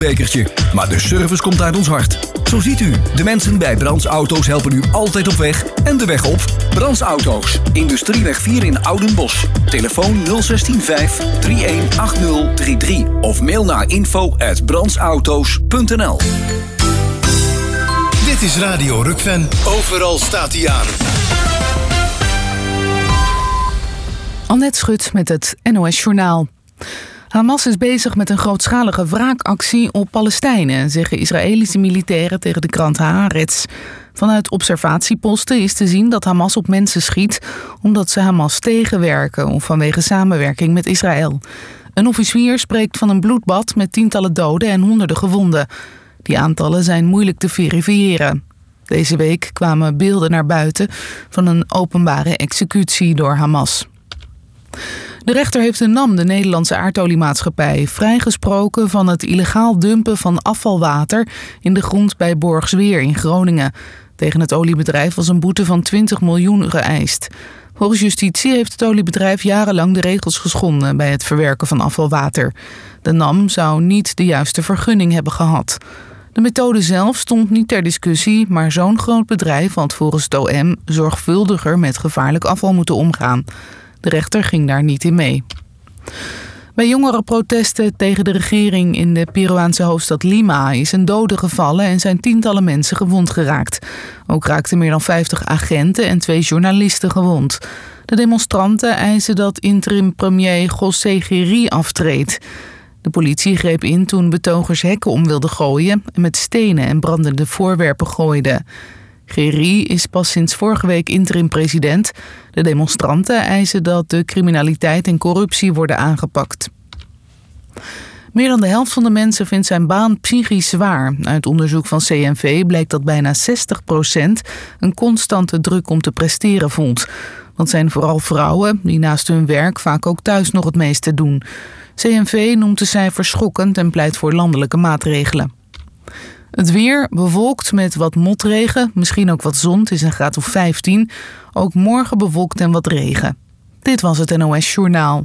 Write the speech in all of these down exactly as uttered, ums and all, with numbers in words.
bekertje, maar de service komt uit ons hart. Zo ziet u, de mensen bij Brands Auto's helpen u altijd op weg en de weg op. Brands Auto's, Industrieweg vier in Oudenbosch. Telefoon nul zes vijf drie een acht nul drie drie of mail naar info at brandsauto's punt n l. Dit is Radio Rukven. Overal staat hij aan. Annette Schut met het N O S-journaal. Hamas is bezig met een grootschalige wraakactie op Palestijnen, zeggen Israëlische militairen tegen de krant Haaretz. Vanuit observatieposten is te zien dat Hamas op mensen schiet omdat ze Hamas tegenwerken of vanwege samenwerking met Israël. Een officier spreekt van een bloedbad met tientallen doden en honderden gewonden. Die aantallen zijn moeilijk te verifiëren. Deze week kwamen beelden naar buiten van een openbare executie door Hamas. De rechter heeft de N A M, de Nederlandse aardoliemaatschappij, vrijgesproken van het illegaal dumpen van afvalwater in de grond bij Borgsweer in Groningen. Tegen het oliebedrijf was een boete van twintig miljoen geëist. Volgens justitie heeft het oliebedrijf jarenlang de regels geschonden bij het verwerken van afvalwater. De N A M zou niet de juiste vergunning hebben gehad. De methode zelf stond niet ter discussie, maar zo'n groot bedrijf had volgens het O M zorgvuldiger met gevaarlijk afval moeten omgaan. De rechter ging daar niet in mee. Bij jongerenprotesten tegen de regering in de Peruaanse hoofdstad Lima is een dode gevallen en zijn tientallen mensen gewond geraakt. Ook raakten meer dan vijftig agenten en twee journalisten gewond. De demonstranten eisen dat interim-premier José Geri aftreedt. De politie greep in toen betogers hekken om wilden gooien en met stenen en brandende voorwerpen gooiden. Geri is pas sinds vorige week interim-president. De demonstranten eisen dat de criminaliteit en corruptie worden aangepakt. Meer dan de helft van de mensen vindt zijn baan psychisch zwaar. Uit onderzoek van C N V blijkt dat bijna zestig procent een constante druk om te presteren voelt. Dat zijn vooral vrouwen die naast hun werk vaak ook thuis nog het meeste doen. C N V noemt de cijfers schokkend en pleit voor landelijke maatregelen. Het weer bewolkt met wat motregen, misschien ook wat zon, het is een graad of vijftien. Ook morgen bewolkt en wat regen. Dit was het N O S-journaal.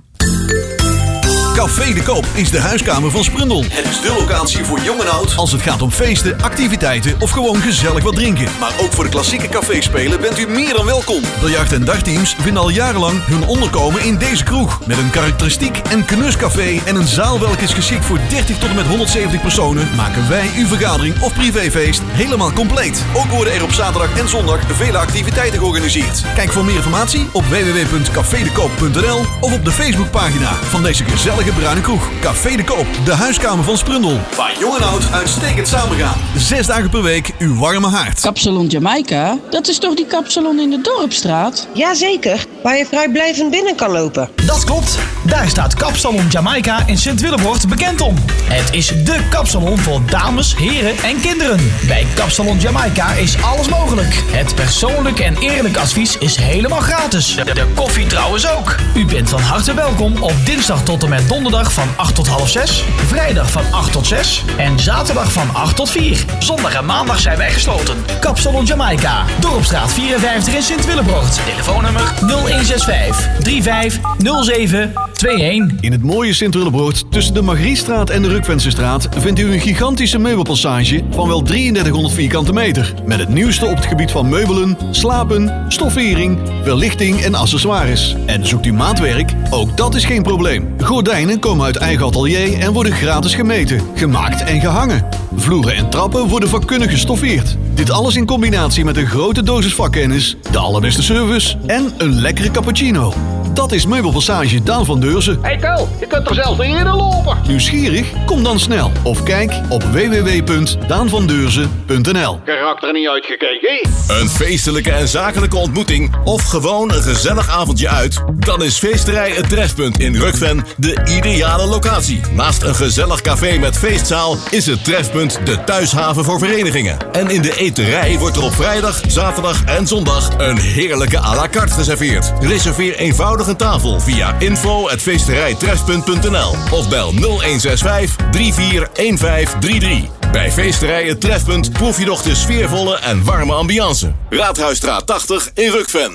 Café de Koop is de huiskamer van Sprundel. Het is de locatie voor jong en oud als het gaat om feesten, activiteiten of gewoon gezellig wat drinken. Maar ook voor de klassieke caféspelen bent u meer dan welkom. Biljart- en dartteams vinden al jarenlang hun onderkomen in deze kroeg. Met een karakteristiek en knuscafé en een zaal welke is geschikt voor dertig tot en met honderdzeventig personen, maken wij uw vergadering of privéfeest helemaal compleet. Ook worden er op zaterdag en zondag vele activiteiten georganiseerd. Kijk voor meer informatie op w w w punt café de koop punt n l of op de Facebookpagina van deze gezellige bruine kroeg. Café de Koop, de huiskamer van Sprundel. Waar jong en oud uitstekend samengaan. Zes dagen per week uw warme haard. Kapsalon Jamaica? Dat is toch die kapsalon in de Dorpstraat? Jazeker, waar je vrijblijvend binnen kan lopen. Dat klopt. Daar staat Kapsalon Jamaica in Sint-Willebord bekend om. Het is dé kapsalon voor dames, heren en kinderen. Bij Kapsalon Jamaica is alles mogelijk. Het persoonlijk en eerlijk advies is helemaal gratis. De, de koffie trouwens ook. U bent van harte welkom op dinsdag tot en met donderdag van acht tot half zes, vrijdag van acht tot zes en zaterdag van acht tot vier. Zondag en maandag zijn wij gesloten. Kapsalon Jamaica, Dorpstraat vierenvijftig in Sint-Willebord. Telefoonnummer nul een zes vijf drie vijf nul zeven twee een. In het mooie Sint-Willebord tussen de Margriestraat en de Rukvensenstraat vindt u een gigantische meubelpassage van wel drieëndertighonderd vierkante meter. Met het nieuwste op het gebied van meubelen, slapen, stoffering, verlichting en accessoires. En zoekt u maatwerk? Ook dat is geen probleem. Gordijnen komen uit eigen atelier en worden gratis gemeten, gemaakt en gehangen. Vloeren en trappen worden vakkundig gestoffeerd. Dit alles in combinatie met een grote dosis vakkennis, de allerbeste service en een lekkere cappuccino. Dat is Meubelpassage Daan van Deurzen. Hey Kel, je kunt er zelfs niet in lopen. Nieuwsgierig? Kom dan snel. Of kijk op w w w punt daan van deurzen punt n l. Karakter niet uitgekeken. Een feestelijke en zakelijke ontmoeting of gewoon een gezellig avondje uit? Dan is Feesterij Het Trefpunt in Rukven de ideale locatie. Naast een gezellig café met feestzaal is het Trefpunt de thuishaven voor verenigingen. En in de eterij wordt er op vrijdag, zaterdag en zondag een heerlijke à la carte geserveerd. Reserveer eenvoudig een tafel via info at feesterijtrefpunt punt n l of bel nul een zes vijf drie vier een vijf drie drie. Bij Feesterij Het Trefpunt proef je nog de sfeervolle en warme ambiance. Raadhuisstraat tachtig in Rukven.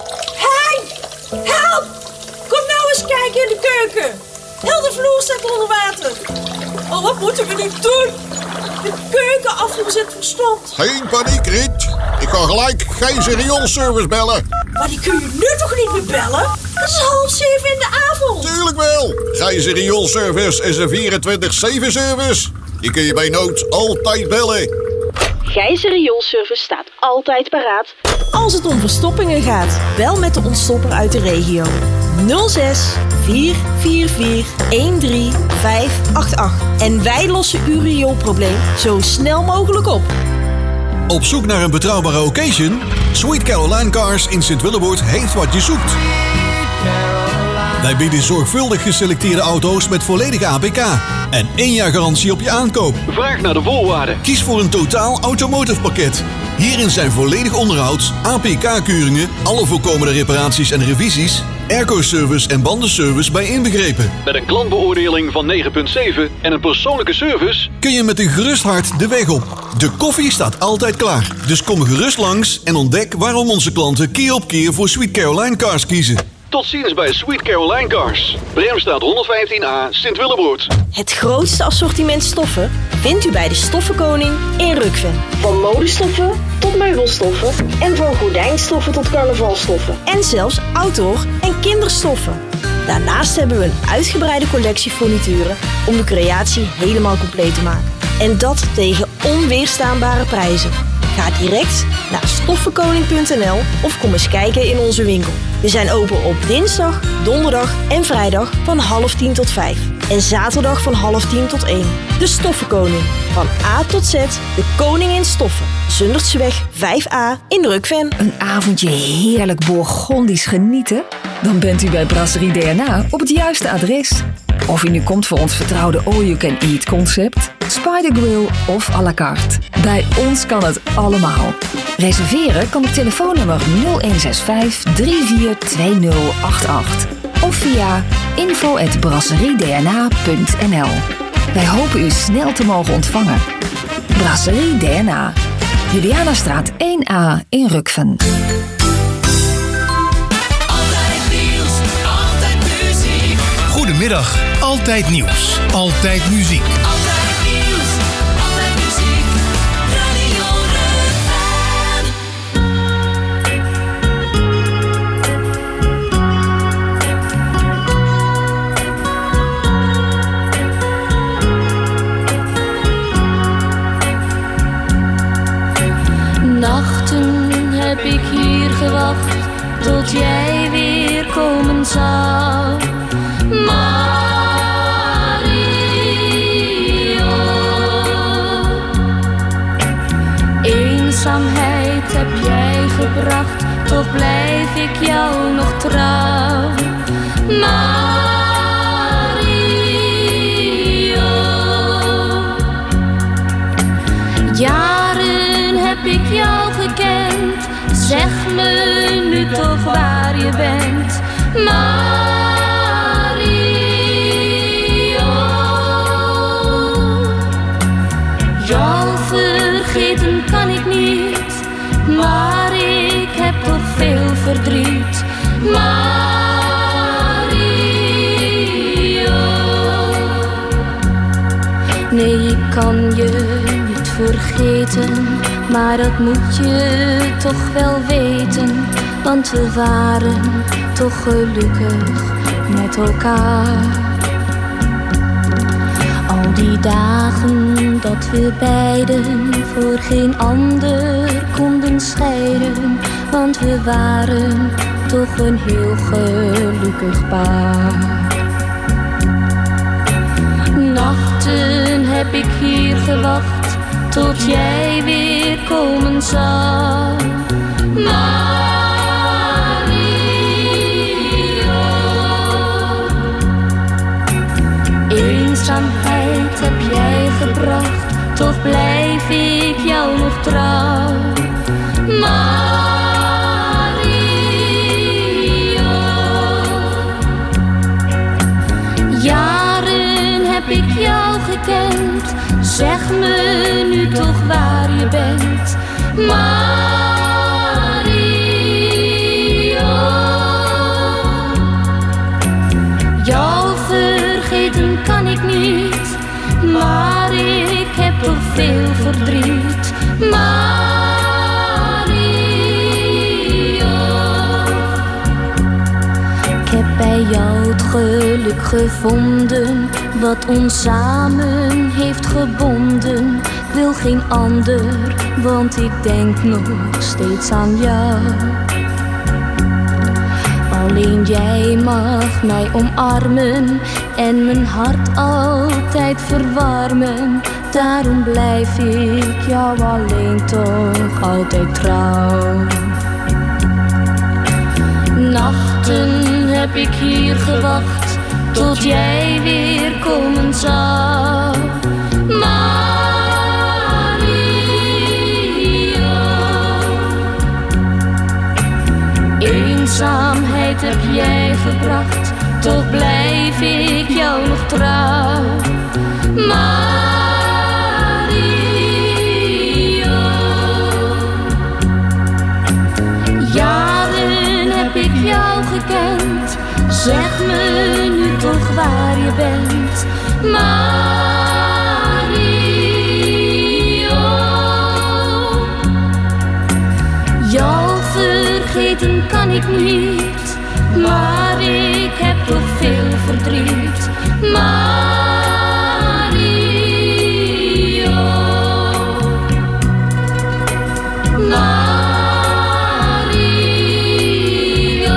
Hey! Help! Kom nou eens kijken in de keuken. Heel de vloer staat onder water. Oh, wat moeten we nu doen? De keukenafval zit verstopt. Geen paniek, Riet. Ik kan gelijk Gijzer rioolservice bellen. Maar die kun je nu toch niet meer bellen? Het is half zeven in de avond. Tuurlijk wel. Gijzer rioolservice is een vierentwintig zeven service. Die kun je bij nood altijd bellen. Gijzer rioolservice staat altijd paraat. Als het om verstoppingen gaat, bel met de ontstopper uit de regio. nul zes vier vier vier een drie vijf acht acht. En wij lossen uw rioolprobleem zo snel mogelijk op. Op zoek naar een betrouwbare occasion? Sweet Caroline Cars in Sint-Willeboord heeft wat je zoekt. Wij bieden zorgvuldig geselecteerde auto's met volledige A P K en één jaar garantie op je aankoop. Vraag naar de voorwaarden. Kies voor een totaal automotive pakket. Hierin zijn volledig onderhoud, A P K-keuringen, alle voorkomende reparaties en revisies, airco-service en bandenservice bij inbegrepen. Met een klantbeoordeling van negen komma zeven en een persoonlijke service kun je met een gerust hart de weg op. De koffie staat altijd klaar. Dus kom gerust langs en ontdek waarom onze klanten keer op keer voor Sweet Caroline Cars kiezen. Tot ziens bij Sweet Caroline Cars. Bremstraat honderdvijftien A, Sint-Willeboord. Het grootste assortiment stoffen vindt u bij de Stoffenkoning in Rukven. Van modestoffen tot meubelstoffen en van gordijnstoffen tot carnavalstoffen. En zelfs outdoor en kinderstoffen. Daarnaast hebben we een uitgebreide collectie furnituren om de creatie helemaal compleet te maken. En dat tegen onweerstaanbare prijzen. Ga direct naar stoffenkoning punt n l of kom eens kijken in onze winkel. We zijn open op dinsdag, donderdag en vrijdag van half tien tot vijf. En zaterdag van half tien tot één. De Stoffenkoning. Van A tot Z, de koning in stoffen. Zundertseweg vijf A in Rukven. Een avondje heerlijk Bourgondisch genieten? Dan bent u bij Brasserie D N A op het juiste adres. Of u nu komt voor ons vertrouwde all-you-can-eat concept, Spider Grill of à la carte. Bij ons kan het allemaal. Reserveren kan op telefoonnummer nul een zes vijf drie vier twee nul acht acht of via info at brasseriedna punt n l. Wij hopen u snel te mogen ontvangen. Brasserie D N A, Julianastraat één A in Rukven. Goedemiddag, altijd nieuws, altijd muziek. Altijd nieuws, altijd muziek, Radio Rukven. Nachten heb ik hier gewacht tot jij weer komen zou. Mario, eenzaamheid heb jij gebracht, toch blijf ik jou nog trouw. Mario, jaren heb ik jou gekend, zeg me nu toch waar je bent. Mario, jou vergeten kan ik niet, maar ik heb toch veel verdriet. Mario, nee, ik kan je niet vergeten, maar dat moet je toch wel weten, want we waren toch gelukkig met elkaar. Al die dagen dat we beiden voor geen ander konden scheiden, want we waren toch een heel gelukkig paar. Nachten heb ik hier gewacht tot jij weer komen zou. Eenzaamheid heb jij gebracht, toch blijf ik jou nog trouw. Mario, jaren heb ik jou gekend, zeg me nu toch waar je bent. Mario, jou vergeten kan ik niet, maar verdriet. Mario, ik heb bij jou het geluk gevonden, wat ons samen heeft gebonden. Ik wil geen ander, want ik denk nog steeds aan jou. Alleen jij mag mij omarmen en mijn hart altijd verwarmen. Daarom blijf ik jou alleen toch altijd trouw. Nachten heb ik hier gewacht tot jij weer komen zou. Eenzaamheid heb jij gebracht, toch blijf ik jou nog trouw. Mario, jaren heb ik jou gekend, zeg me nu toch waar je bent. Mario, jou vergeten kan ik niet, maar ik heb toch veel verdriet. Mario, Mario,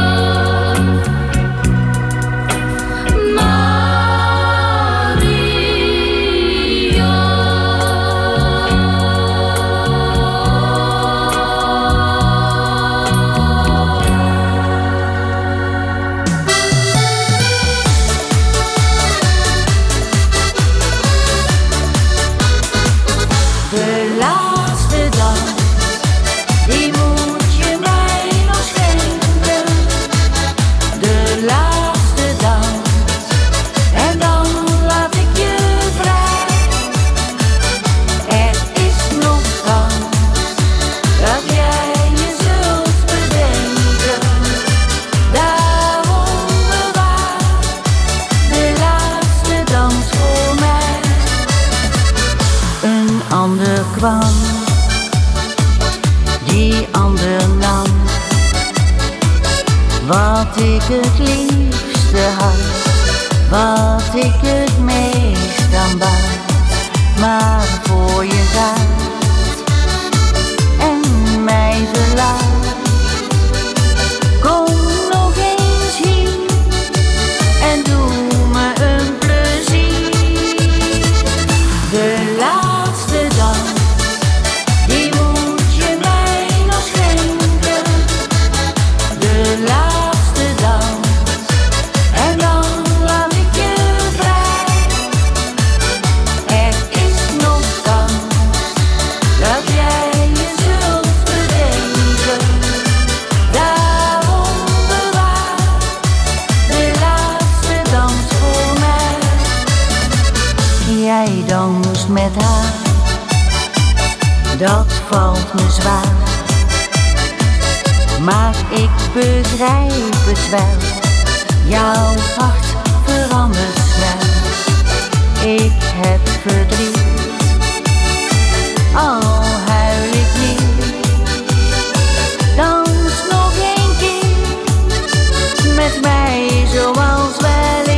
Wat ik het liefste had, wat ik het meest aan baat, maar voor je gaat en mij verlaat. Kom nog eens hier en doe me een plezier. De laatste dans, die moet je mij nog schenken. De laatste dans, en dan laat ik je vrij. Er is nog kans dat jij je zult bedenken. Daarom bewaar de laatste dans voor mij. Jij danst met haar, dat valt me zwaar. Maar ik begrijp het wel, jouw hart verandert snel. Ik heb verdriet, al huil ik niet. Dans nog een keer met mij zoals weleer.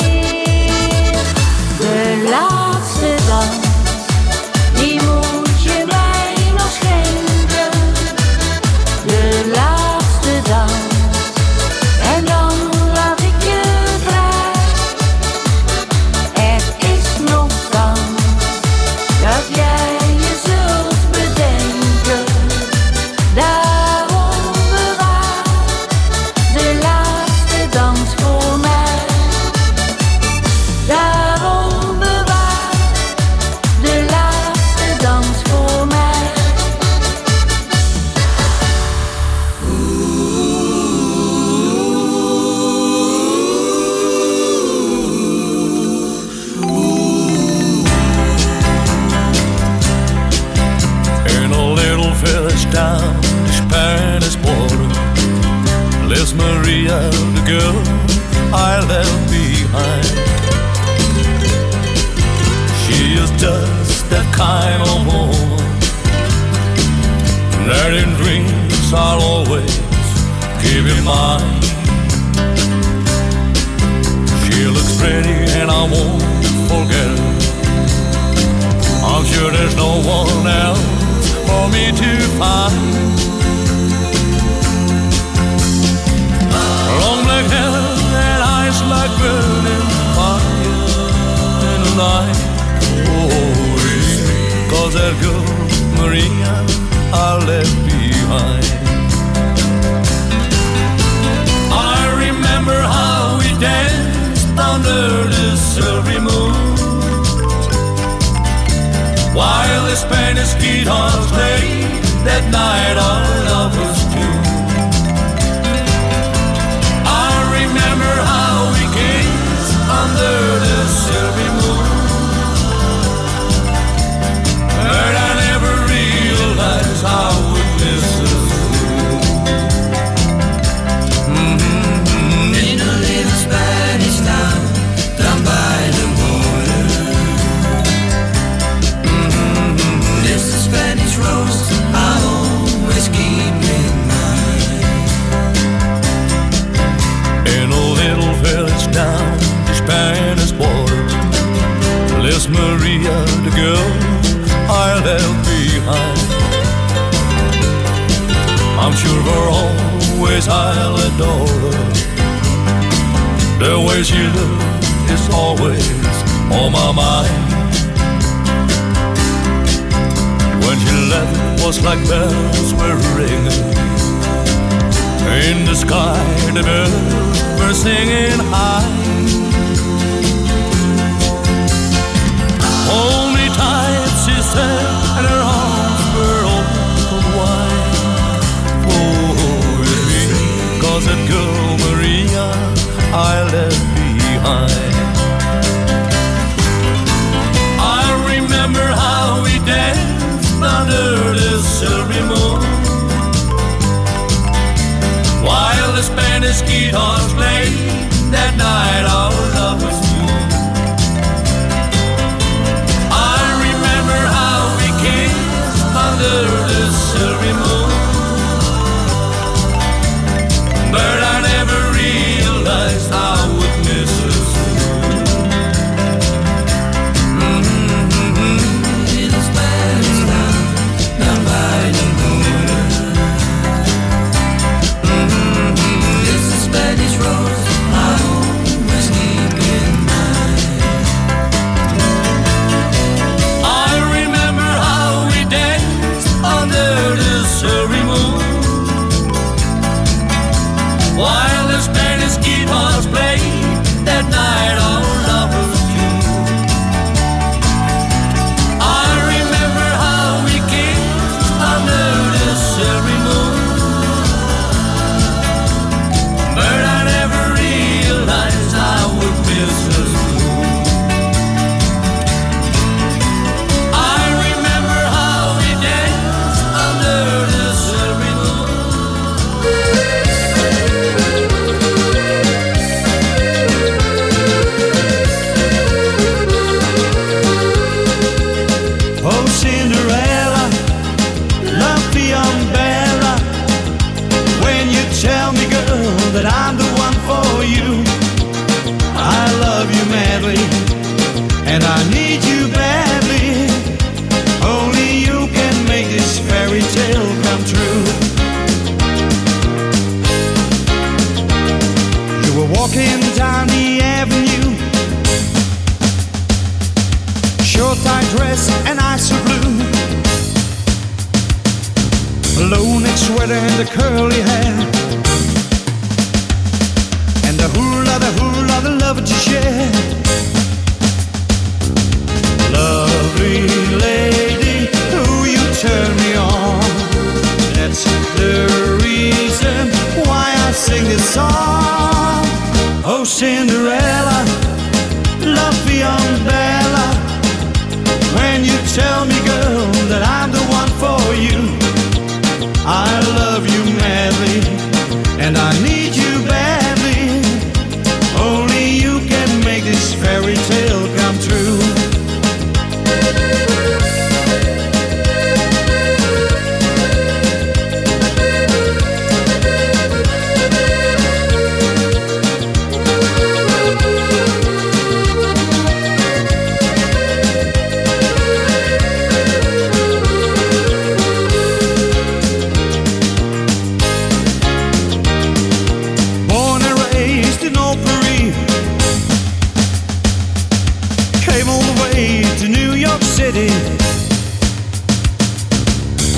De laatste dans, die moet je mij nog schenken. De laatste dans, en dan laat ik je vrij. Er is nog kans dat jij je zult bedenken. Daarom bewaar de laatste dans voor mij. Daarom bewaar de laatste dans voor mij. In a little village down the Spanish border lives Maria, the girl I left behind. She is just that kind of woman that in dreams I'll always keep in mind. She looks pretty and I won't forget her. I'm sure there's no one else for me to find. Long black hair and eyes like burning fire in the night. Oh, yeah. Cause that girl Maria I left behind. I remember how we danced under the silvery moon, while the Spanish guitars played that night our love was tuned. I remember how we kissed under the silvery moon, but I never realized how it misses you. Mm-hmm. In a little Spanish town down by the border, there's a Spanish rose I always keep in mind. In a little village down the Spanish border lives Maria, the girl I left behind. I'm sure for always I'll adore her. The way she looks is always on my mind. When she left, it was like bells were ringing. In the sky, the birds were singing high. Hold me tight, she said, and her arms were open wide. Oh, yeah, cause that girl Maria I left behind. I remember how we danced under the silvery moon, while the Spanish guitars played that night our love was new. I remember how we kissed under the silvery moon, but I never realized how it misses you. Mm-hmm. Little Spanish town down by the border. Mm-hmm. It's a Spanish rose I always keep in mind. I remember how we danced under the silvery moon, while the Spanish guitars played that night our love was tuned. I remember how we kissed under the silvery moon, but I never realized I would miss her soon. I remember how we danced under the silvery moon. Oh, Cinderella, love beyond Bella. When you tell me, girl, that I'm the one for you, I love you madly, and I need you badly. Only you can make this fairy tale come true. You were walking down the avenue, short tight dress and eyes so blue, low neck sweater and the curly hair, and the hula, the hula, the love that you share. Lovely lady, who you turn me on. That's the reason why I sing this song. Oh, Cinderella, love beyond Bella. When you tell me, girl, that I'm the one for you, I love you madly, and I need you badly. Only you can make this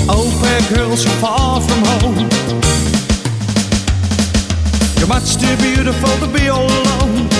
Au pair girls so far from home. You're much too beautiful to be all alone.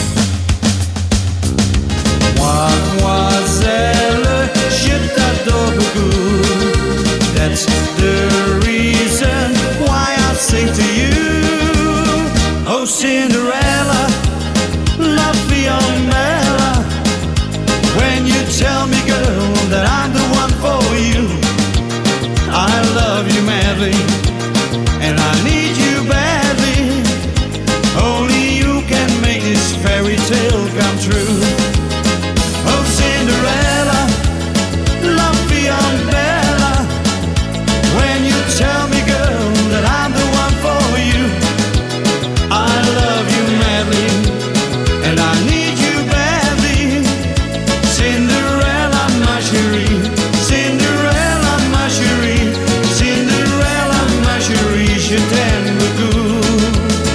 Mademoiselle, je t'adore beaucoup. That's the reason why I sing to you. Oh Cinderella, la Fiammella. When you tell me, girl, that I'm the one for you, I love you madly, and I need you badly. Only you can make this fairy tale come true. Oh Cinderella, la Fiammella. When you tell me, girl, that I'm the one for you, I love you madly, and I need you badly. Cinderella, ma chérie, Cinderella, ma chérie, Cinderella, ma chérie, je t'aime beaucoup.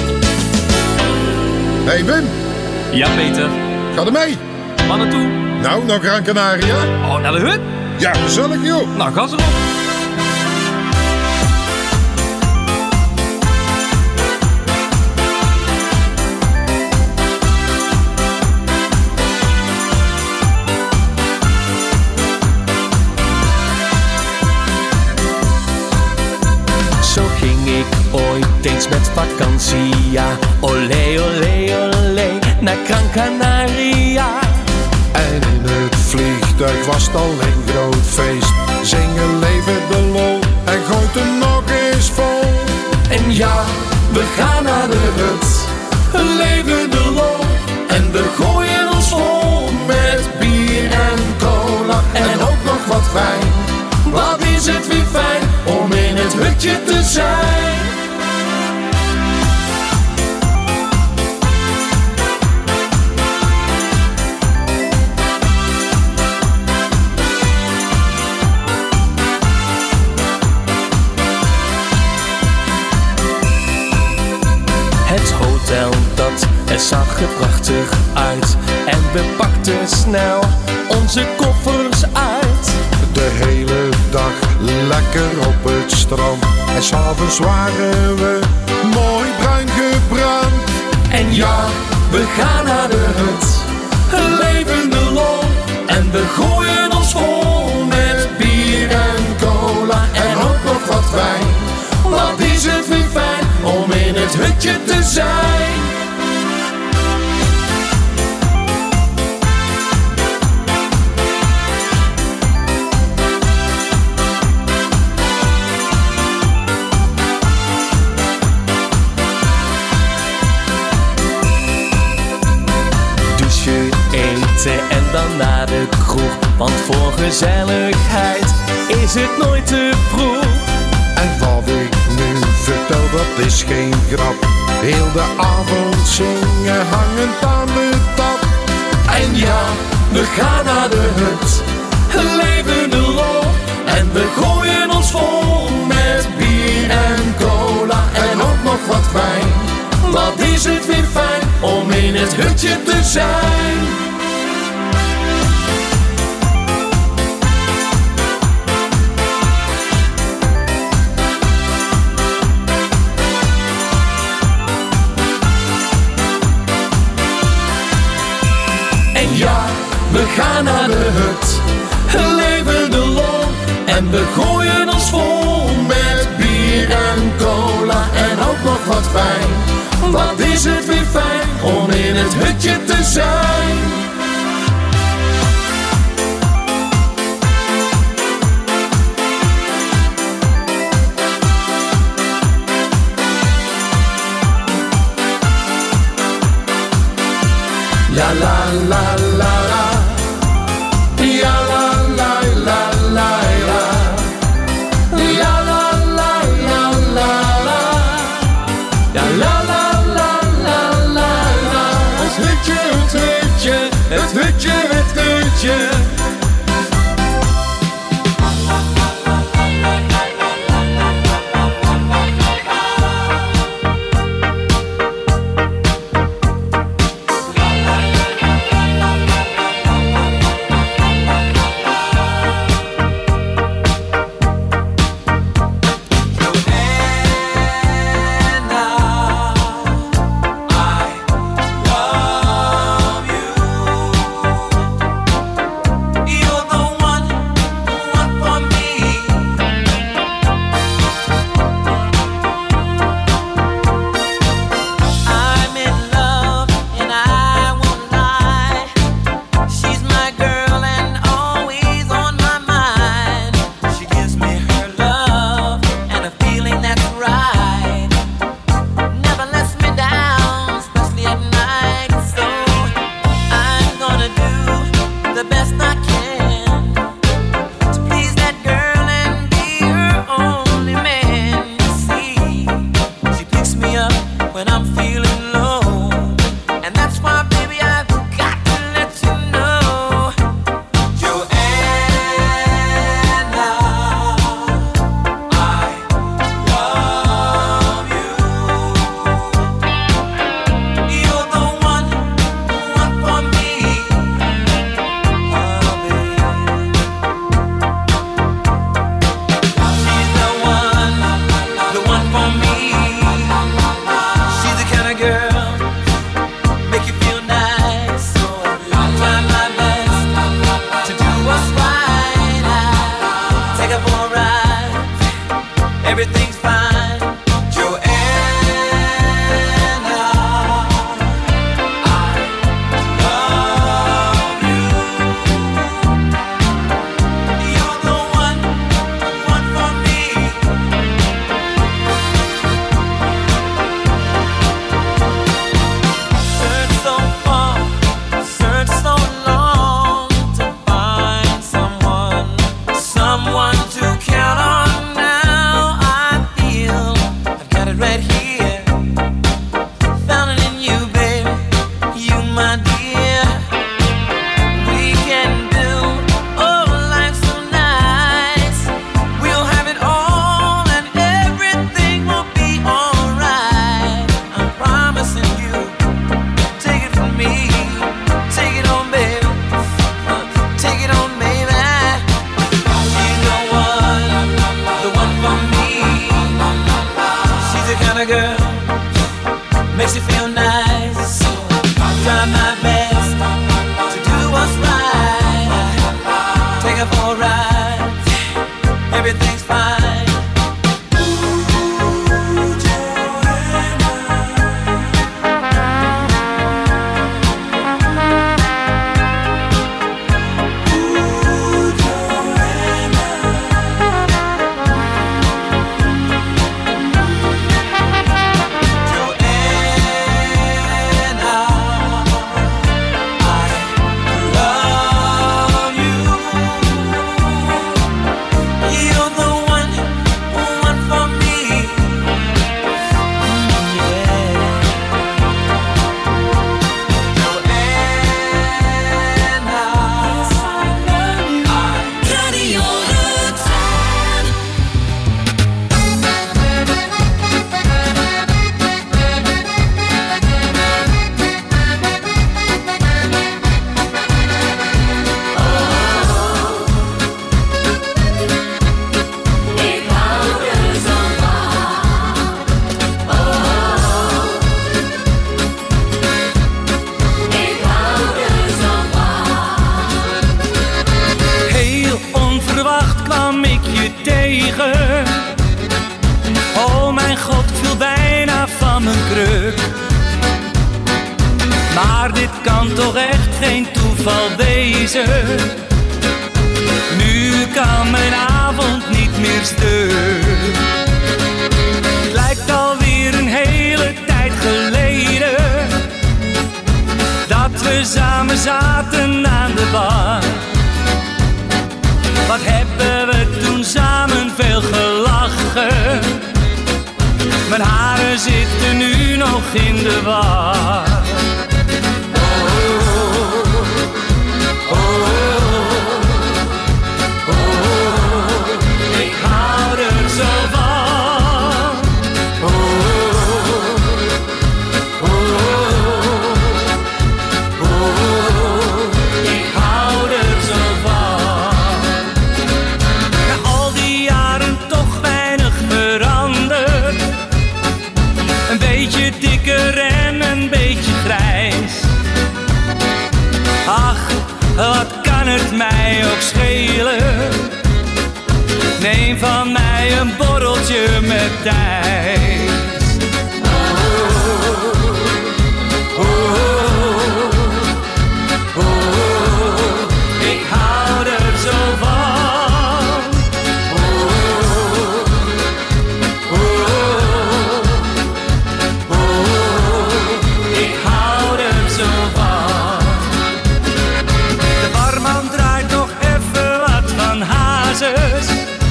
Hey Wim. Ja, Peter. Ga er mee. Waar naartoe? Nou, naar Gran Canaria. Oh, naar de hut? Ja, gezellig joh. Nou, gas erop. Zo ging ik ooit eens met vakantie, ja. Olé, olé, olé, naar Gran Canaria. En in het vliegtuig was het al een groot feest. Zingen, leven de lol en gooit er nog eens vol. En ja, we gaan naar de hut, leven de lol. En we gooien ons vol met bier en cola en ook nog wat wijn. Wat is het weer fijn om in het hutje te zijn. Het hotel dat er zag er prachtig uit. En we pakten snel onze koffers uit. De hele dag lekker op het strand. En s'avonds waren we mooi bruin gebrand. En ja, we gaan naar de hut, leven de lol. En we gooien ons vol met bier en cola en ook nog wat wijn. Wat is het weer fijn om in het hutje te zijn. Douchen, eten en dan naar de kroeg. Want voor gezelligheid is het nooit te vroeg. En wat ik nu vertel, dat is geen grap. Heel de avond zingen, hangend aan de tap. En ja, we gaan naar de hut, leven de lol. En we gooien ons vol met bier en cola en ook nog wat wijn. Wat is het weer fijn om in het hutje te zijn. Ja, we gaan naar de hut, leven de lol. En we gooien ons vol met bier en cola en ook nog wat wijn. Wat is het weer fijn om in het hutje te zijn. Ja la la la la, ja la la la la la, ja la la la la la, ja la la la la la la. Ons hutje, ons hutje. everything's fine. Oh mijn god, ik viel bijna van mijn kruk. Maar dit kan toch echt geen toeval wezen. Nu kan mijn avond niet meer stuk. Het lijkt alweer een hele tijd geleden dat we samen zaten aan de bar. Wat hebben we toen samen veel gelachen. Mijn haren zitten nu nog in de war. Oh, oh, oh, oh, ik hou er zo van. Oh, oh, oh, ik hou er zo van. Na al die jaren toch weinig veranderd. Een beetje dikker en een beetje grijs. Ach, wat kan het mij ook schelen. Neem van mij een borreltje met Thijs. Oh, oh, oh, oh, oh, ik hou er zo van. Oh, oh, oh, oh, ik hou er zo van. De barman draait nog even wat van Hazes.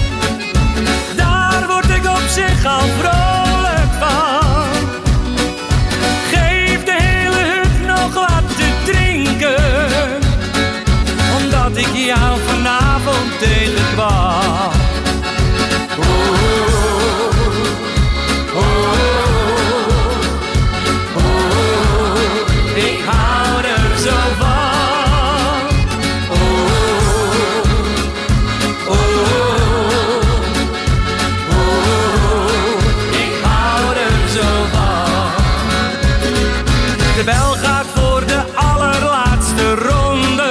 Daar word ik op zich al vrolijk van. Geef de hele hut nog wat te drinken, omdat ik jou vanavond tegenkwam. Oh, oh, oh, oh, ik hou er zo van. Oh, oh, oh, ik hou er zo van. De bel gaat voor de allerlaatste ronde,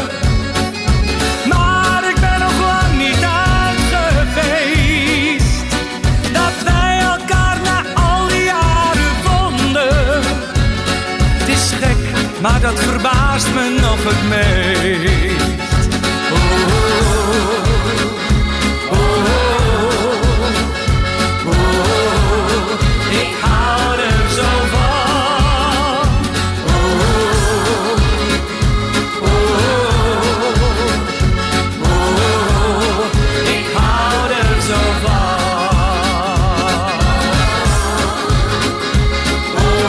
maar ik ben nog lang niet uitgefeest. Dat wij elkaar na al die jaren vonden. Het is gek, maar dat verbaast me nog het meest. Oh, oh, oh, oh, ik hou er zo van. Oh, oh, oh, ik hou er zo van. Oh,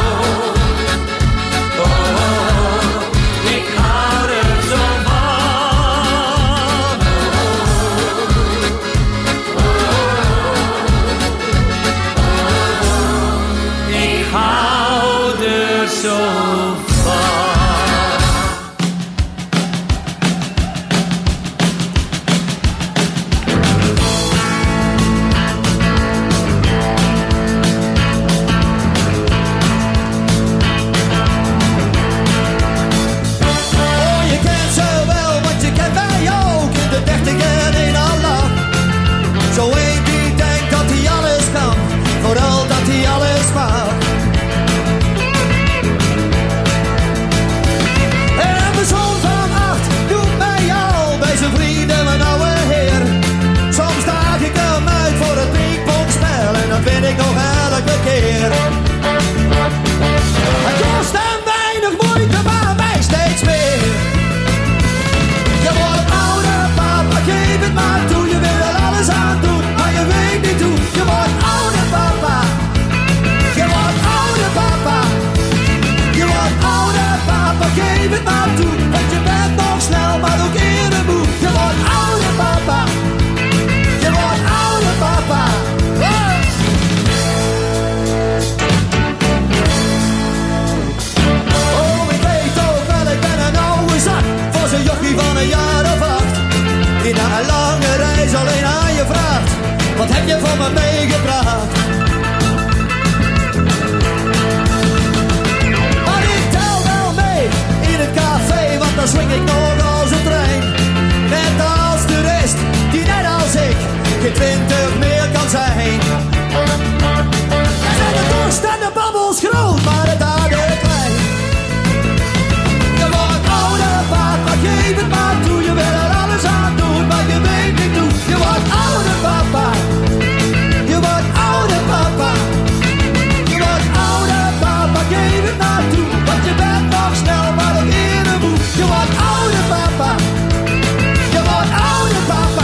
oh, ik hou er zo van. Ik hou er zo van. Oh, je kent ze wel, want je kent mij ook. In de dertig en een Allah. lange reis alleen aan je vraagt: wat heb je van me meegebracht? Maar ik tel wel mee in het café, want dan swing ik nog als een trein. Net als de rest, die net als ik geen twintig meer kan zijn. En zijn de dorst en de babbels groot, maar het aarde klein. Je wordt ouder, papa, geef het maar toe. Je wil er alles aan doen, maar je weet niet hoe. Je wordt ouder, papa. Je wordt ouder, papa. Je wordt ouder, papa, geef het maar toe. Want je bent nog snel, maar nog eerder moe. Je wordt ouder, papa. Je wordt ouder, papa.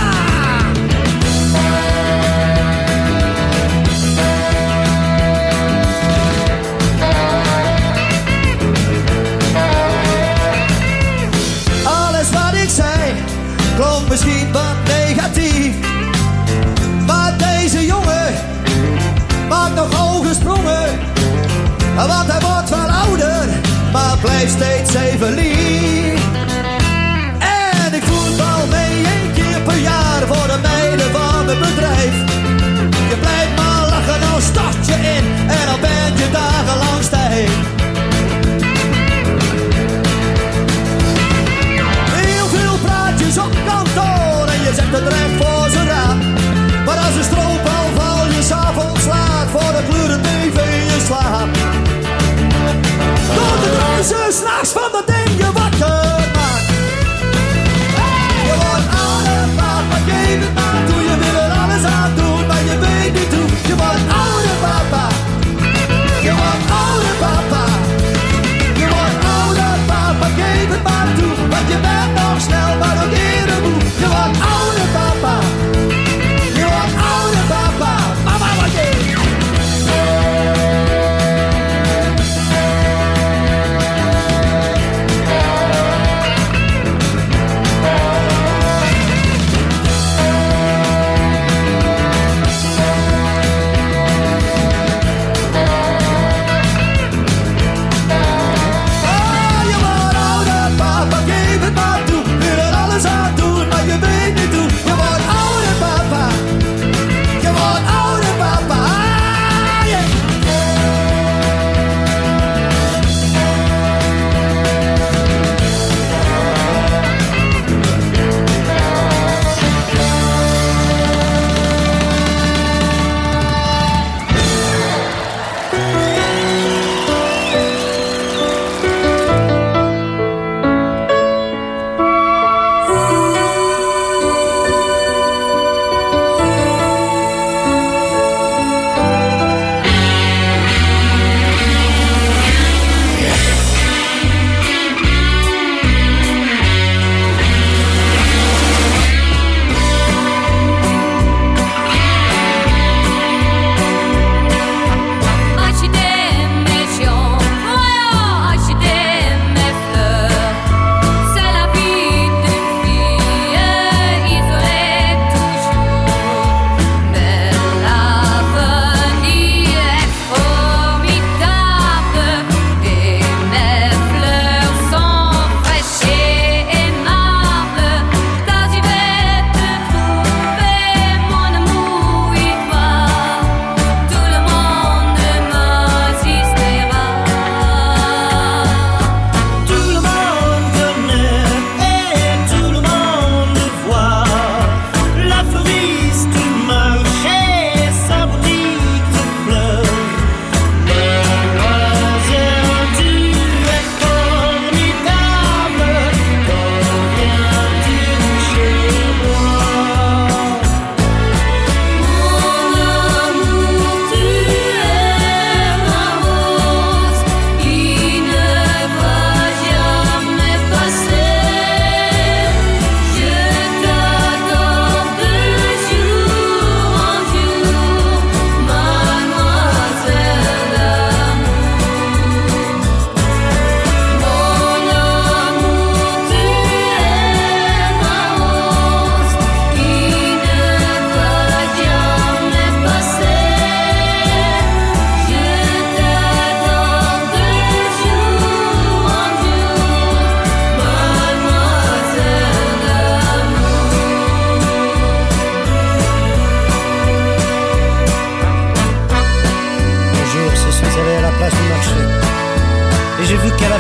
Alles wat ik zei klonk misschien wat negatief, maar deze jongen maakt nog hoge sprongen. Want hij wordt wel ouder, maar blijft steeds even lief. En ik voetbal mee één keer per jaar voor de meiden van het bedrijf. Je blijft maar lachen, dan start je in en dan ben je dagenlang stijf. Heel veel praatjes op kantoor en je zet het recht voor zijn raam. Maar als een stroombal val je s'avonds laat voor de kleuren tv in je slaap. Door de druisen s'nachts van dat ding je wakker.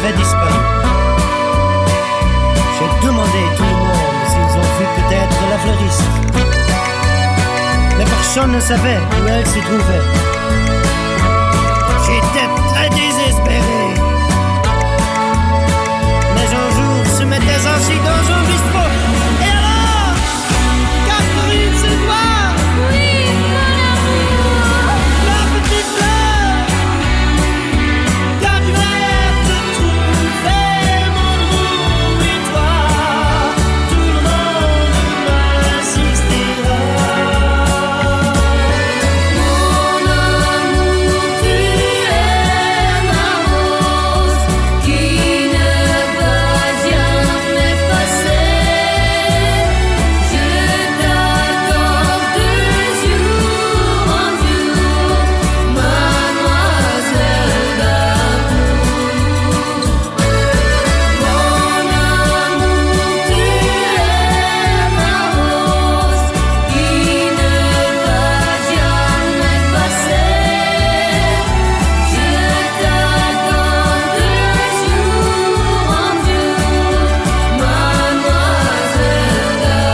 avait disparu. J'ai demandé à tout le monde s'ils ont vu peut-être la fleuriste. Mais personne ne savait où elle se trouvait. J'étais très désespéré. Mais un jour, se mettait assis dans un bistrot. Et alors, Catherine, c'est toi? Oui, mon amour. La petite fleur, qu'admire te trouver, mon amour et toi. Tout le monde m'assistera. Mon amour, tu es ma rose qui ne va jamais passer. Je t'attends de jour en jour, mademoiselle d'amour. Mon amour, tu es ma rose qui ne va jamais passer. Je t'attends de jour en jour, mademoiselle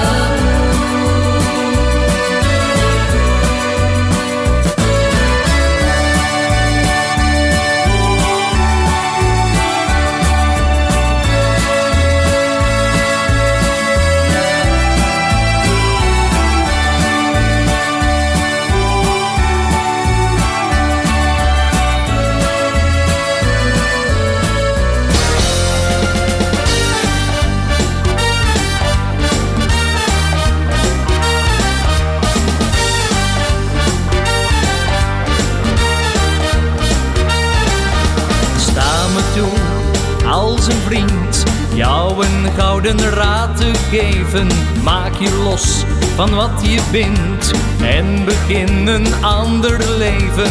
Sta me toe als een vriend jou een gouden raad te geven. Maak je los van wat je bindt en begin een ander leven.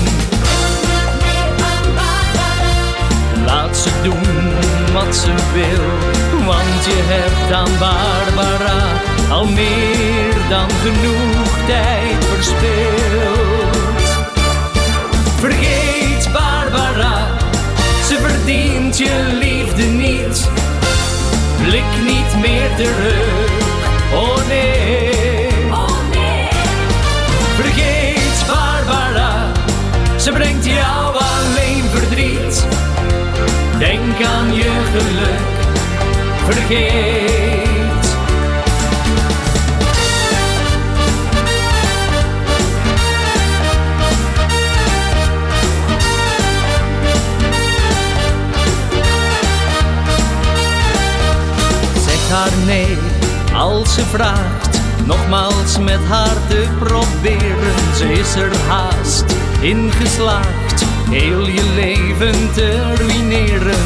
Laat ze doen wat ze wil, want je hebt aan Barbara al meer dan genoeg tijd verspild. Vergeet Barbara, ze verdient je liefde niet. Blik niet meer terug, oh nee. Oh nee. Vergeet Barbara, ze brengt jou alleen verdriet. Denk aan je geluk, vergeet. Zeg haar nee als ze vraagt nogmaals met haar te proberen. Ze is er haast in geslaagd heel je leven te ruïneren.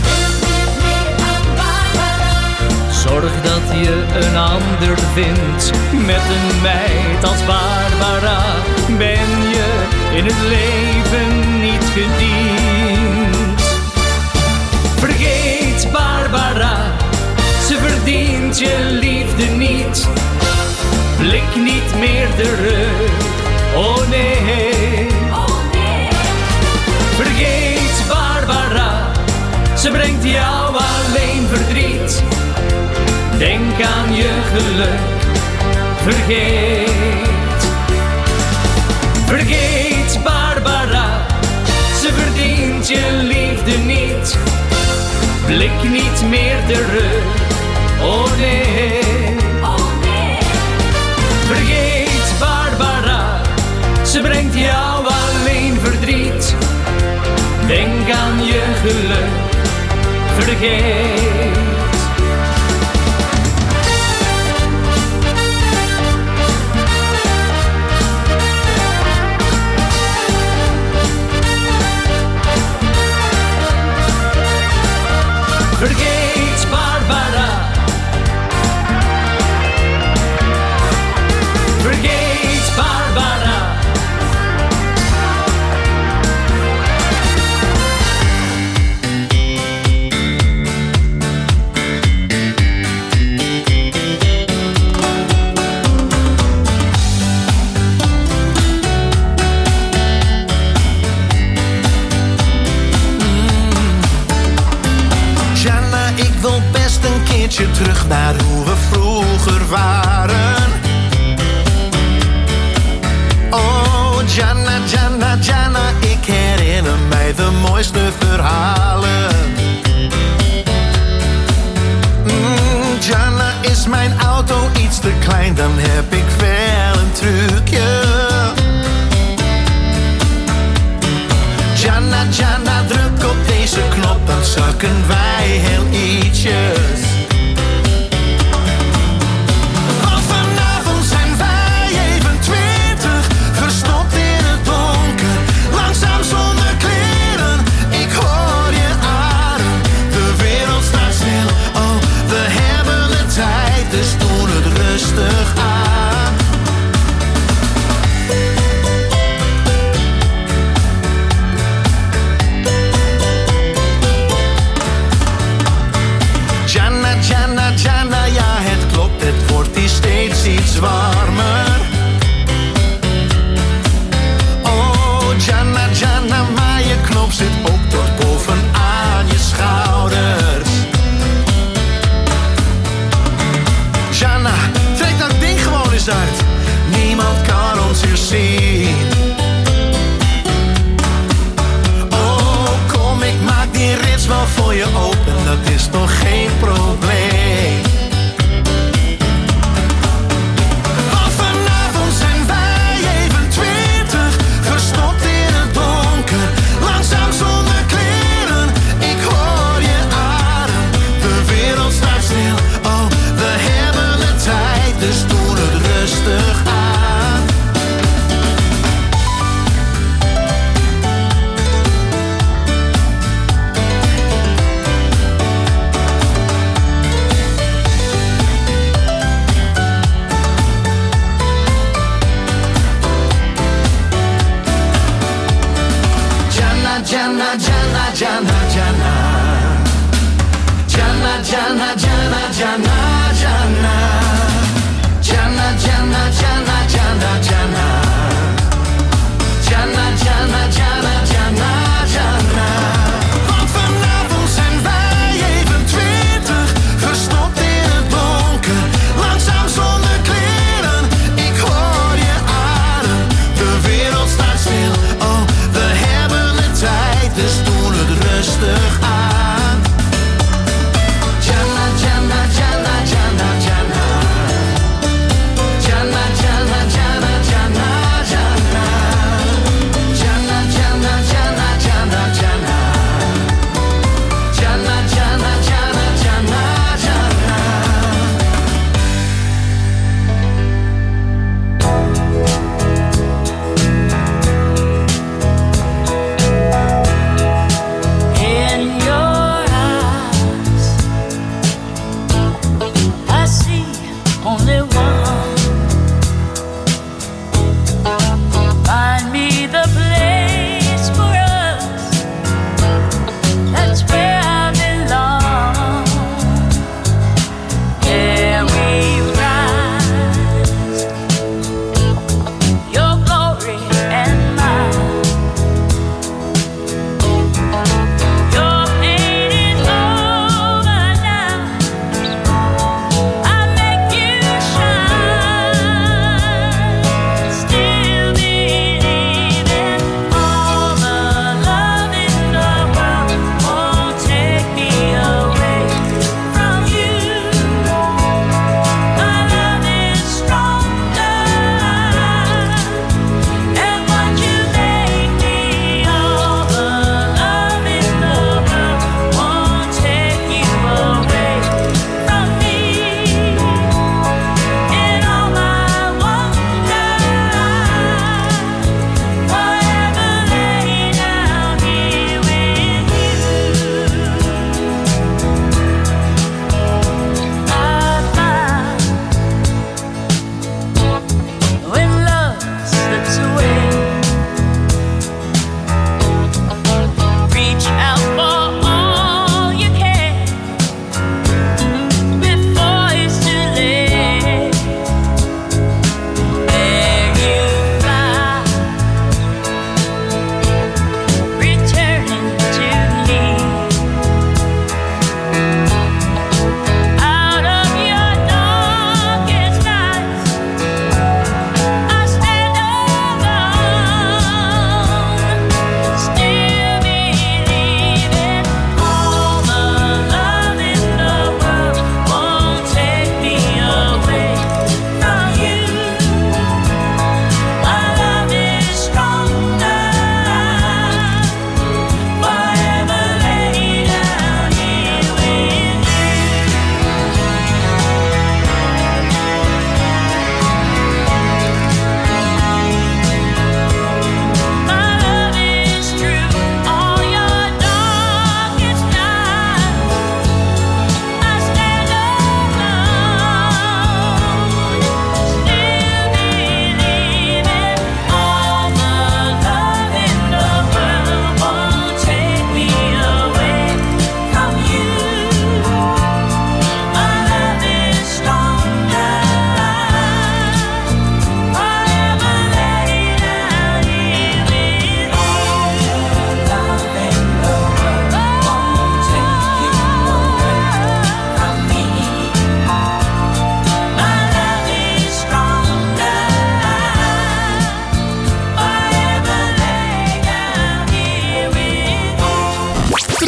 Zorg dat je een ander vindt met een meid als Barbara. Ben je in het leven niet gediend? Vergeet Barbara, ze verdient je liefde niet. Blik niet meer terug, oh nee. Oh nee. Vergeet Barbara, ze brengt jou alleen verdriet. Denk aan je geluk, vergeet. Vergeet Barbara, ze verdient je liefde niet. Blik niet meer terug, oh nee. Oh nee. Vergeet Barbara, ze brengt jou alleen verdriet. Denk aan je geluk, vergeet. Vergeet Barbara. Vergeet Barbara. beetje terug naar hoe we vroeger waren. Oh, Jana, Jana, Jana, ik herinner mij de mooiste verhalen. Mm, Jana, is mijn auto iets te klein, dan heb ik wel een trucje. Jana, Jana, druk op deze knop, dan zakken wij heel ietsjes. Want vanavond zijn wij even twintig, verstopt in het donker, langzaam zonder kleren. Ik hoor je adem, de wereld staat stil. Oh, we hebben de tijd, dus doen het rustig aan. Jana, Jana, Jana, ja het klopt, het wordt hier steeds iets warmer. Oh, Jana, Jana, maar je knop zit ook tot bovenaan je schouders. Jana, trek dat ding gewoon eens uit, niemand kan ons hier zien. Oh, kom, ik maak die rits wel voor je open, dat is toch geen probleem. Want vanavond zijn wij even twintig, verstopt in het donker, langzaam zonder kleren. Ik hoor je adem, de wereld staat stil. Oh, we hebben de tijd, dus doen het rustig aan. Jana, Jana, Jana, Jana, Jana, Jana, Jana, Jana, Jana, Jana, Jana, Jana, Jana, Jana, Jana, Jana, Jana, Jana, Jana. Want vanavond zijn wij even twintig, verstopt in het donker, langzaam zonder kleren. Ik hoor je adem, de wereld staat stil. Oh, we hebben de tijd, dus doen het rustig aan. Jana, Jana, Jana, Jana.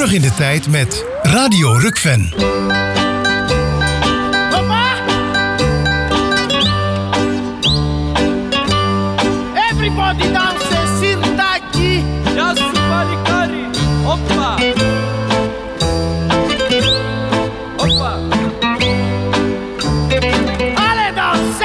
Terug in de tijd met Radio Rukven. Everybody dance, sirtaki. Just balikari. Hoppa. Hoppa. Allez danser.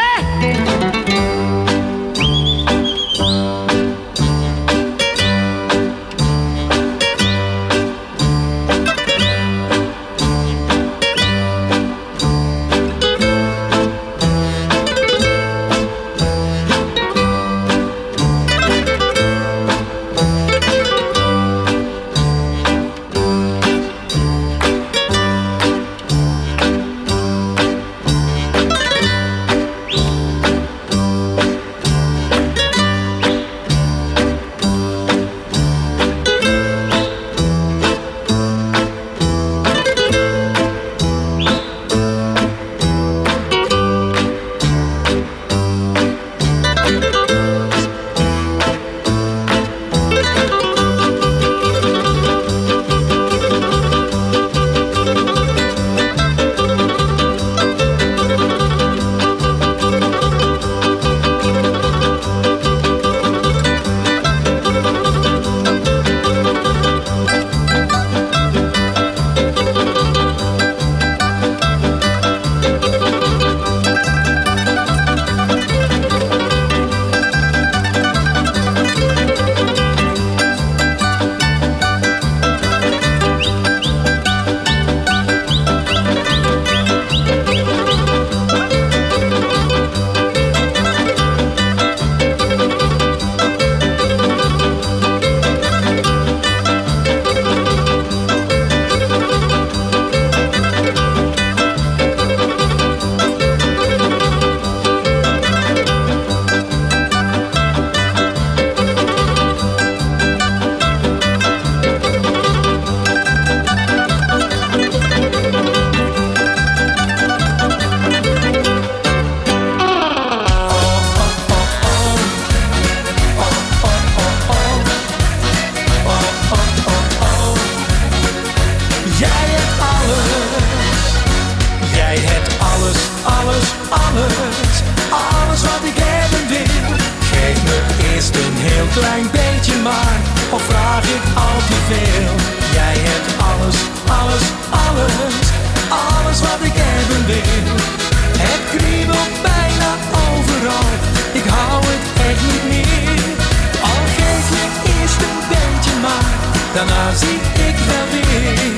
klein beetje maar, of vraag ik al te veel? Jij hebt alles, alles, alles, alles wat ik hebben wil. Het kriebelt bijna overal, ik hou het echt niet meer. Al geef je eerst een beetje maar, daarna zie ik wel weer.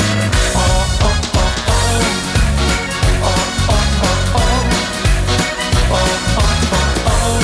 Oh, oh, oh, oh. Oh, oh, oh, oh. Oh, oh, oh, oh.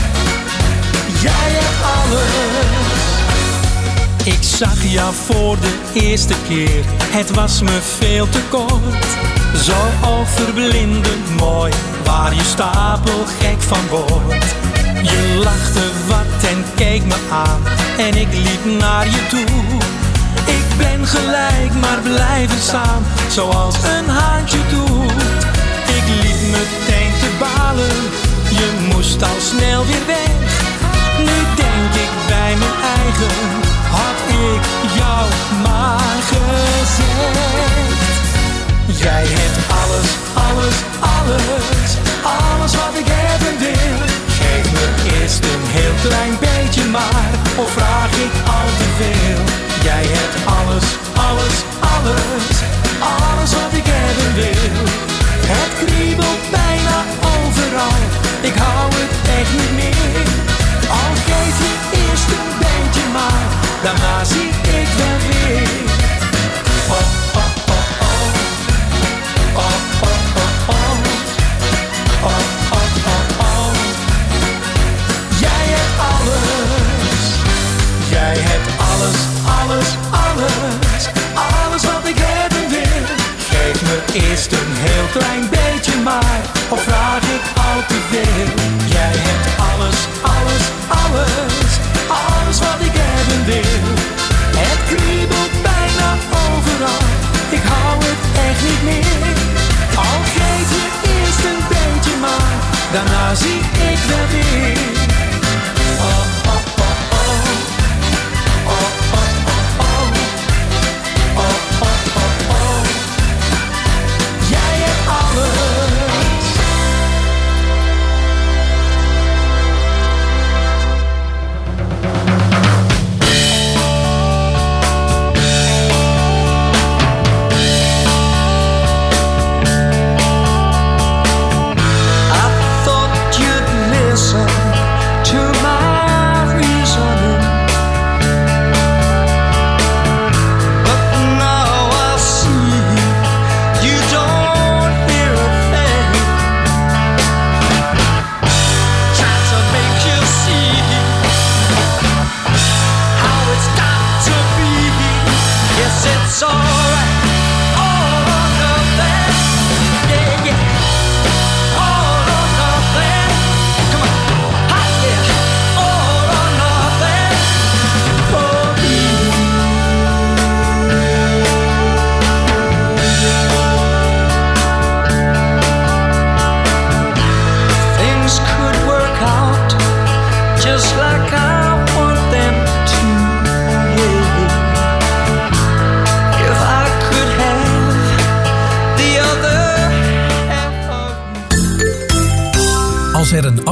Jij hebt alles. Ik zag jou voor de eerste keer, het was me veel te kort. Zo overblindend mooi, waar je stapelgek van wordt. Je lachte wat en keek me aan, en ik liep naar je toe. Ik ben gelijk maar blijven staan, zoals een haantje doet. Ik liep meteen te balen, je moest al snel weer weg. Nu denk ik bij mijn eigen, had ik jou maar gezegd. Jij hebt alles, alles, alles, alles wat ik hebben wil. Geef me eerst een heel klein beetje maar, of vraag ik al te veel? Jij hebt alles, alles, alles, alles wat ik hebben wil. Het kriebelt bijna overal, ik hou het echt niet meer. Al geef je eerst een beetje maar, daarna zie ik wel weer. Oh, oh, oh, oh. Oh, oh, oh, oh. Oh, oh, oh, oh.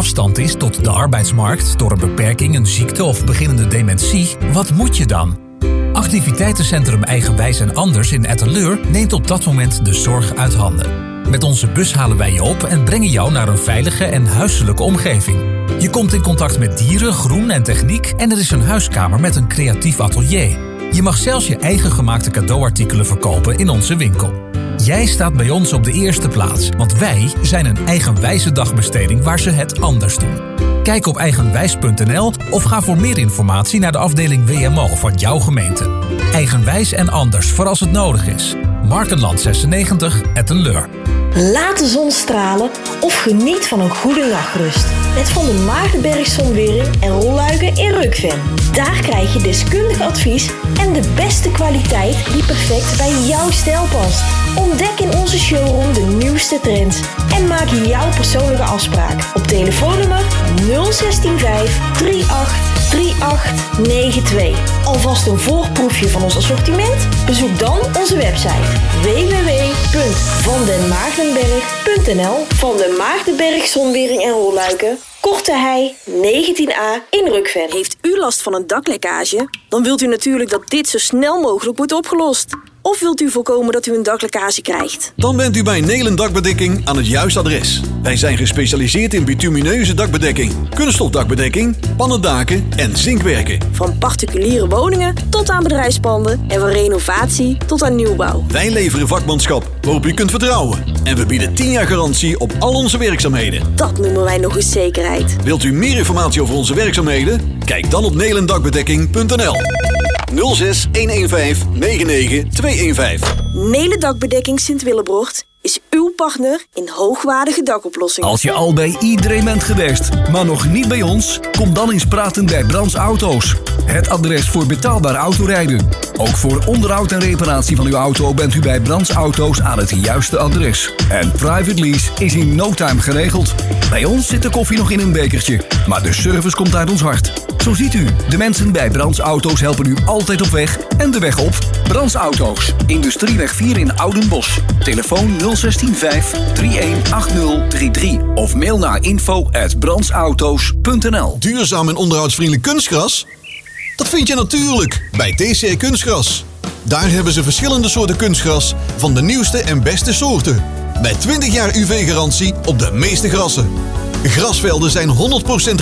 afstand is tot de arbeidsmarkt door een beperking, een ziekte of beginnende dementie, wat moet je dan? Activiteitencentrum Eigenwijs en Anders in Etteleur neemt op dat moment de zorg uit handen. Met onze bus halen wij je op en brengen jou naar een veilige en huiselijke omgeving. Je komt in contact met dieren, groen en techniek en er is een huiskamer met een creatief atelier. Je mag zelfs je eigen gemaakte cadeauartikelen verkopen in onze winkel. Jij staat bij ons op de eerste plaats, want wij zijn een eigenwijze dagbesteding waar ze het anders doen. Kijk op eigenwijs punt n l of ga voor meer informatie naar de afdeling W M O van jouw gemeente. Eigenwijs en Anders voor als het nodig is. Markenland zesennegentig, Etteleur. Laat de zon stralen of geniet van een goede nachtrust. Met Van der Maardenberg Zonwering en Rolluiken in Rukven. Daar krijg je deskundig advies en de beste kwaliteit die perfect bij jouw stijl past. Ontdek in onze showroom de nieuwste trends en maak jouw persoonlijke afspraak op telefoonnummer nul zestien vijf drie acht drie acht negen twee. Alvast een voorproefje van ons assortiment? Bezoek dan onze website w w w punt van den maardenberg punt n l. Van den Maardenberg Zonwering en Rolluiken, Korte Hei negentien a in Rukven. Heeft u last van een daklekkage? Dan wilt u natuurlijk dat dit zo snel mogelijk wordt opgelost. Of wilt u voorkomen dat u een daklekkage krijgt? Dan bent u bij Nelen Dakbedekking aan het juiste adres. Wij zijn gespecialiseerd in bitumineuze dakbedekking, kunststofdakbedekking, pannendaken en zinkwerken. Van particuliere woningen tot aan bedrijfspanden en van renovatie tot aan nieuwbouw. Wij leveren vakmanschap waarop u kunt vertrouwen. En we bieden tien jaar garantie op al onze werkzaamheden. Dat noemen wij nog eens zekerheid. Wilt u meer informatie over onze werkzaamheden? Kijk dan op nelendakbedekking punt n l. nul zes een een vijf negen negen twee een vijf. Nelen Dakbedekking Sint-Willebrocht is uw partner in hoogwaardige dakoplossingen. Als je al bij iedereen bent geweest, maar nog niet bij ons, kom dan eens praten bij Brands Auto's. Het adres voor betaalbaar autorijden. Ook voor onderhoud en reparatie van uw auto bent u bij Brands Auto's aan het juiste adres. En private lease is in no time geregeld. Bij ons zit de koffie nog in een bekertje, maar de service komt uit ons hart. Zo ziet u, de mensen bij Brands Auto's helpen u altijd op weg en de weg op. Brands Auto's, Industrieweg vier in Oudenbosch. Telefoon nul zestien vijf drie een acht nul drie drie of mail naar info at brandsauto's punt n l. Duurzaam en onderhoudsvriendelijk kunstgras? Dat vind je natuurlijk bij T C Kunstgras. Daar hebben ze verschillende soorten kunstgras van de nieuwste en beste soorten. Met twintig jaar U V-garantie op de meeste grassen. Grasvelden zijn honderd procent